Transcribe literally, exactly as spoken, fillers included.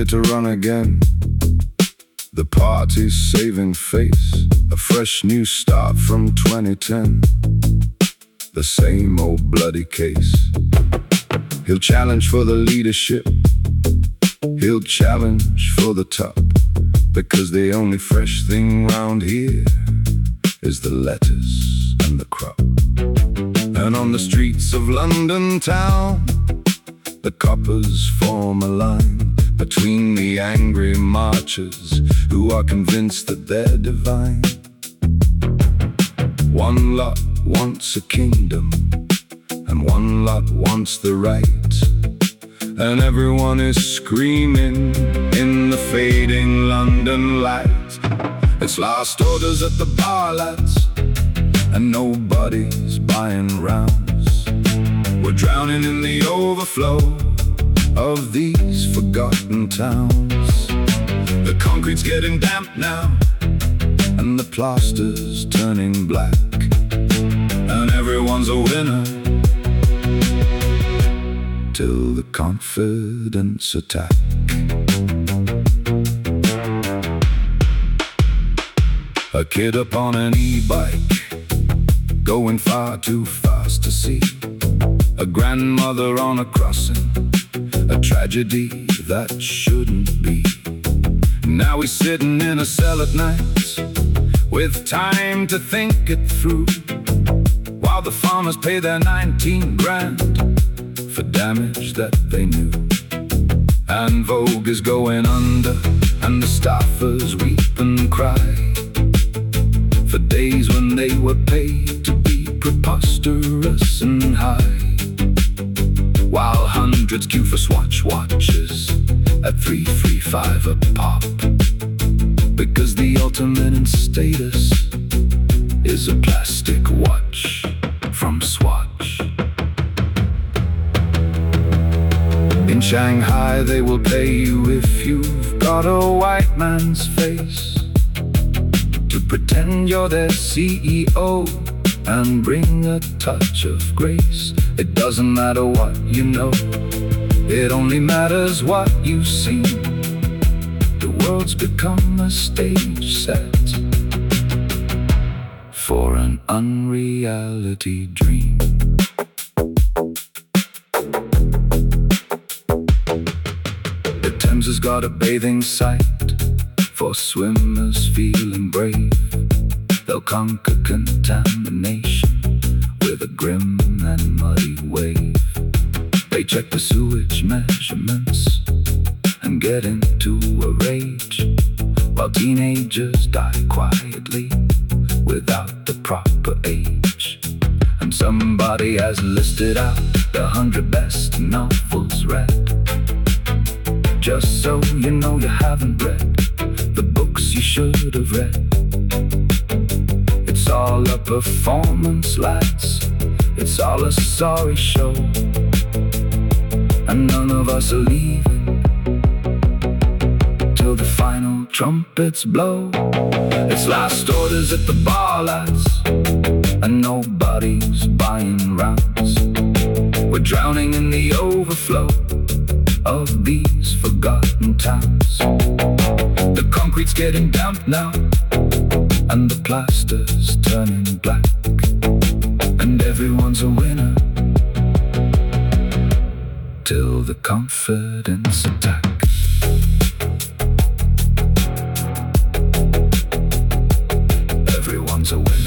ready to run again. The party's saving face, a fresh new start from twenty ten. The same old bloody case. He'll challenge for the leadership, he'll challenge for the top, because the only fresh thing round here is the lettuce and the crop. And on the streets of London town, the coppers form a line between the angry marchers who are convinced that they're divine. One lot wants a kingdom, and one lot wants the right, and everyone is screaming in the fading London light. It's last orders at the bar, lads, and nobody's buying rounds. We're drowning in the overflow of these forgotten towns. The concrete's getting damp now, and the plaster's turning black, and everyone's a winner till the confidence attack. A kid up on an e-bike, going far too fast to see. A grandmother on a crossing, a tragedy that shouldn't be. Now he's sitting in a cell at night, with time to think it through, while the farmers pay their nineteen grand for damage that they knew. And Vogue is going under, and the staffers weep and cry for days when they were paid to be preposterous and high, while hundreds queue for Swatch watches at three three five a pop, because the ultimate in status is a plastic watch from Swatch. In Shanghai they will pay you if you've got a white man's face, to pretend you're their C E O and bring a touch of grace. It doesn't matter what you know, it only matters what you've seen. The world's become a stage set for an unreality dream. The Thames has got a bathing site for swimmers feeling brave. They'll conquer contamination with a grim and muddy wave. They check the sewage measurements and get into a rage, while teenagers die quietly without the proper age. And somebody has listed out the hundred best novels read, just so you know you haven't read the books you should have read. It's all a performance, lads, it's all a sorry show, and none of us are leaving till the final trumpets blow. It's last orders at the bar, lads, and nobody's buying rounds. We're drowning in the overflow of these forgotten towns. The concrete's getting damp now, and the plaster's turning black, and everyone's a winner till the confidence attack. Everyone's a winner.